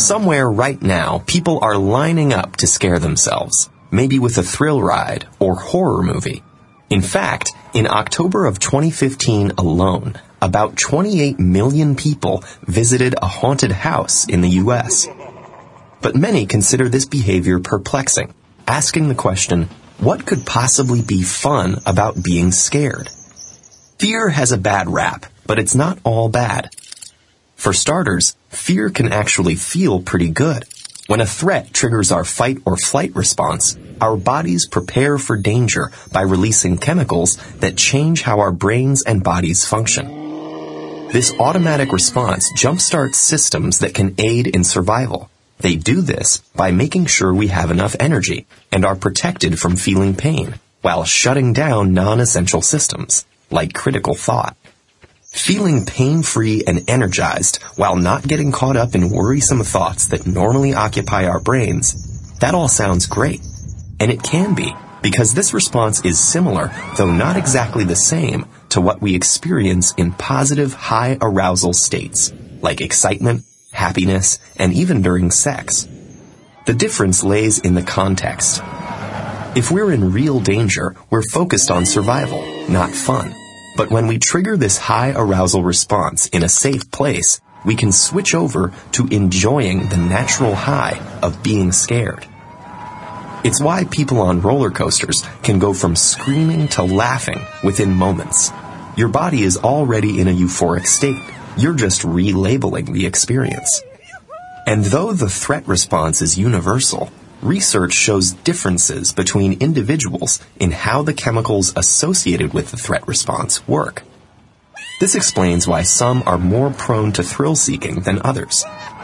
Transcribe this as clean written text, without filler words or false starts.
Somewhere right now, people are lining up to scare themselves, maybe with a thrill ride or horror movie. In fact, in October of 2015 alone, about 28 million people visited a haunted house in the U.S. But many consider this behavior perplexing, asking the question, what could possibly be fun about being scared? Fear has a bad rap, but it's not all bad. For starters, fear can actually feel pretty good. When a threat triggers our fight or flight response, our bodies prepare for danger by releasing chemicals that change how our brains and bodies function. This automatic response jumpstarts systems that can aid in survival. They do this by making sure we have enough energy and are protected from feeling pain, while shutting down non-essential systems, like critical thought. Feeling pain-free and energized while not getting caught up in worrisome thoughts that normally occupy our brains, that all sounds great. And it can be, because this response is similar, though not exactly the same, to what we experience in positive high arousal states, like excitement, happiness, and even during sex. The difference lays in the context. If we're in real danger, we're focused on survival, not fun. But when we trigger this high arousal response in a safe place, we can switch over to enjoying the natural high of being scared. It's why people on roller coasters can go from screaming to laughing within moments. Your body is already in a euphoric state. You're just relabeling the experience. And though the threat response is universal, research shows differences between individuals in how the chemicals associated with the threat response work. This explains why some are more prone to thrill-seeking than others.